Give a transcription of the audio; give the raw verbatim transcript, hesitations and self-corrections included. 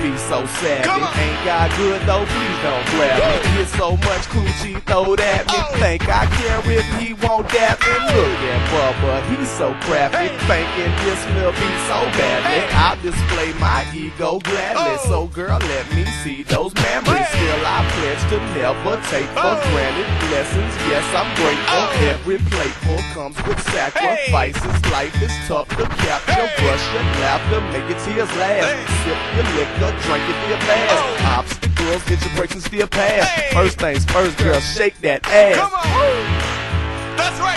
be so savage. Ain't got good though, please don't grab me. Get so much coochie throw at me. Think I care if he won't dap me. Look at Bubba, he's so crafty. Thinking this will be so badly. I'll display my ego gladly. So girl, let me see those memories. Still I pledge to never take for granted blessings. Yes, I'm grateful. Every plateful comes with sacrifices. Life is tough to capture. Brush your laughter, make your tears last. Sip your liquor, drink it real fast. Obstacles, get your brakes and steer past. First things first, girl, shake that ass. Come on. That's right.